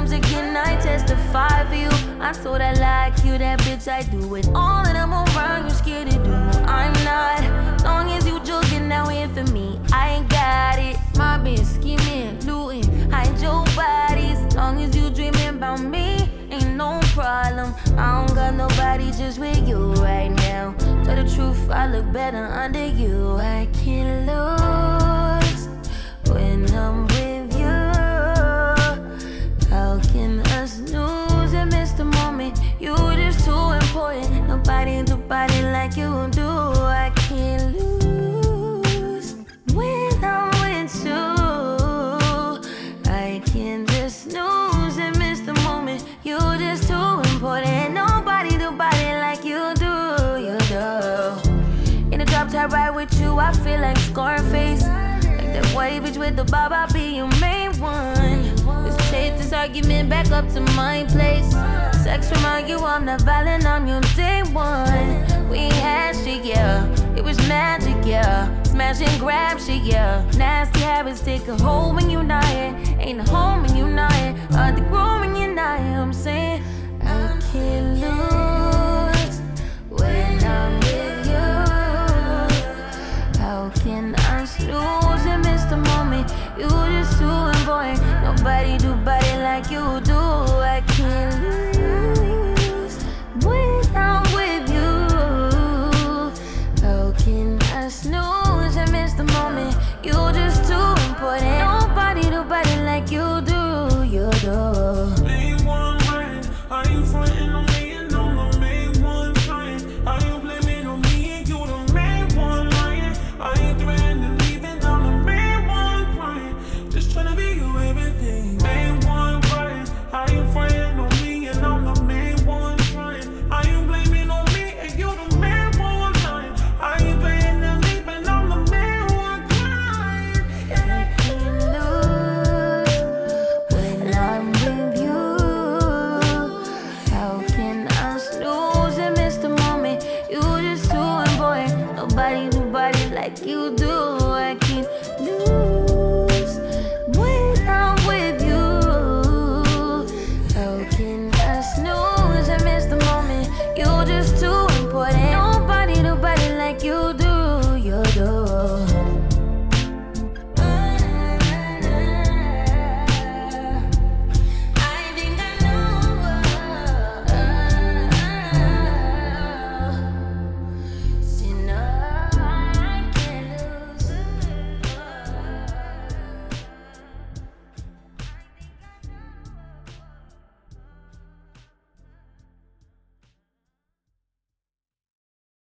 times again I testify for you. I told I like you, that bitch I do it. All that I'm around, you scared to do. I'm not. As long as you joking out here for me, I ain't got it. My bitch scheming, looting, hide your bodies. As long as you dreaming about me, ain't no problem. I don't got nobody just with you right now. Tell the truth, I look better under you. I can't lose when I'm with you. How can us lose and miss the moment? You just too important. Nobody do body like you do. I can't lose when I'm with you. I can't just snooze and miss the moment. You just too important. Nobody do body like you do. You do. In the drop top ride with you, I feel like Scarface. Like that white bitch with the bob, I'll be your main one. Let's take this argument back up to my place. Sex remind you I'm not violent, I'm your day one. We had shit, yeah. It was magic, yeah. Smash and grab shit, yeah. Nasty habits take a hold when you're not here. Ain't a home when you're not here. Hard to grow when you're not here. I'm saying I can't lose when I'm with you. How can I lose and miss the moment? You just too important. Nobody do body like you do.